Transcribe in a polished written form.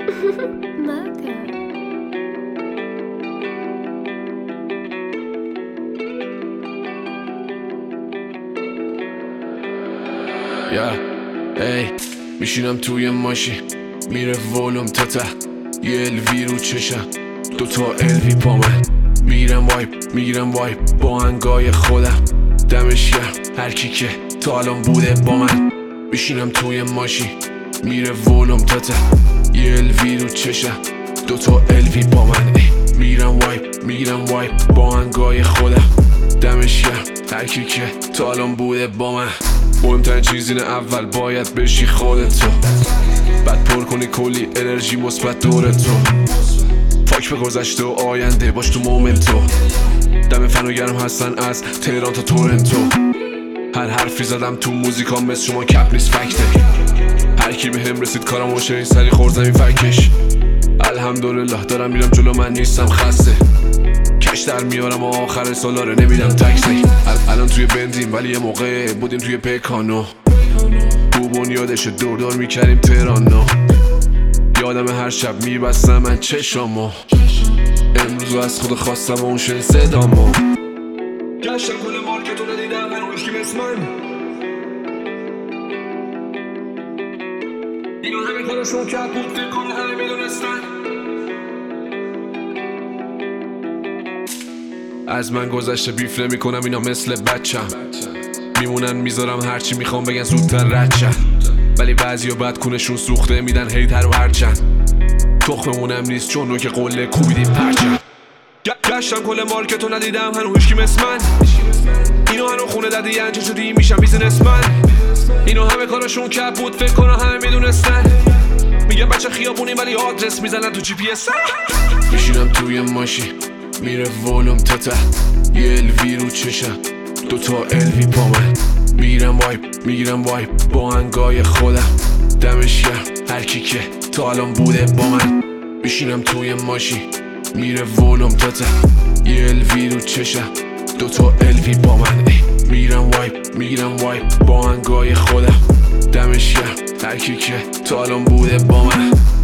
میشینم توی ماشین میره ولوم تا ته، یه الوی رو چشم دوتا الوی با من، میگیرم وایب با هنگای خودم، دمش گرم هرکی که تا الان بوده با من. میشینم توی ماشین میره ولوم تا ته، یه الوی رو چشم دوتا الوی با من، میگیرم وایب با هنگای خودم، دمش گرم هرکی که تا الان بوده با من. مهمترین چیز اینه اول باید بشی خودتو، بعد پر کنی کلی انرژی مثبت دور تو، فاک به گذشته و آینده باش تو مومنتو، دم فن و گرم هستن از تهران تا تورنتو، هر حرفی زدم تو موزیکا مثل شما کپ نیست فکته، هر کی به هم رسید کارم و شنید سری خورد زمین فکش، الحمدلله دارم میرم جلو من نیستم خسته، کش در میارم و آخر سالاره نمیدم تکسی، الان توی بنزین ولی یه موقع بودیم توی پکانو، تو بنیادش دور میکردیم تهرانو، یادم هر شب میبستم من چشامو، امروز از خود خواستم و اون شن صدامو، گشتم کل مارکتو ندیدم من روش کی مثل من، اینو همه کارشون کرد بود فکر کنه همه میدونستن، از من گذشته بیف نمی کنم اینا مثل بچم، میمونن میذارم هرچی میخوام بگن زودتر رچن، ولی بعضی ها بدکونشون سوخته میدن هیتر و هرچند، تخممونم نیست چون نوک قله کوبیدیم پرچم، گشتم کل مارکتو ندیدم هنو هیچکی مثل من، اینو هنو خونه دادین چجوری میشم بیزنس من، اینو همه کارشون کپ بود فکر کنم همه میدونستن، میگن بچه خیابونی ولی آدرس میزنن تو جی پی اس. میشینم توی ماشین میره ولوم تا ته، یه الوی رو چشم دوتا الوی با من، میگیرم وایب با هنگای خودم، دمش گرم هرکی که تا الان بوده با من. میشینم توی ماشین میره ولوم تا ته، یه الوی رو چشم دوتا الوی با من، میگیرم وایب با هنگای خودم، دمش گرم هرکی که تا الان بوده با من.